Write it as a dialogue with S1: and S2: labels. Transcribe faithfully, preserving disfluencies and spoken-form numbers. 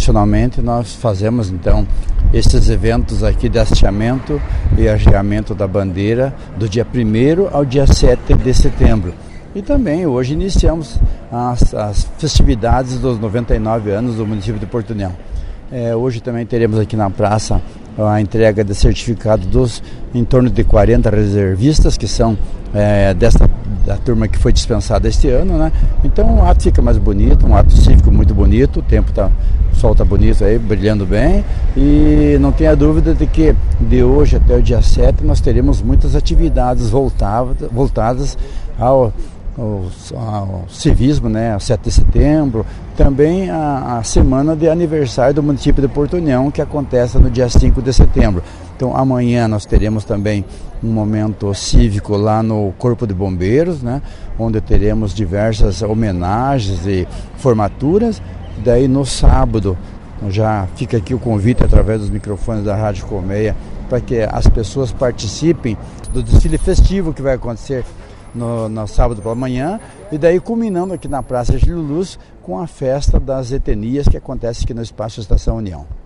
S1: tradicionalmente nós fazemos então esses eventos aqui de hasteamento e arreamento da bandeira do dia primeiro ao dia sete de setembro. E também hoje iniciamos as, as festividades dos noventa e nove anos do município de Porto União. É, hoje também teremos aqui na praça a entrega de certificado dos em torno de quarenta reservistas, que são é, dessa da turma que foi dispensada este ano, né? Então o ato fica mais bonito, um ato cívico muito bonito, o tempo tá, o sol está bonito aí, brilhando bem, e não tenha dúvida de que de hoje até o dia sete nós teremos muitas atividades voltadas, voltadas ao O, ao civismo, né, ao sete de setembro, também a, a semana de aniversário do município de Porto União, que acontece no dia cinco de setembro. Então amanhã nós teremos também um momento cívico lá no Corpo de Bombeiros, né, onde teremos diversas homenagens e formaturas. Daí no sábado, já fica aqui o convite através dos microfones da Rádio Colmeia, para que as pessoas participem do desfile festivo que vai acontecer No, no sábado pela manhã, e daí culminando aqui na Praça Gílio Luz com a festa das etnias que acontece aqui no Espaço Estação União.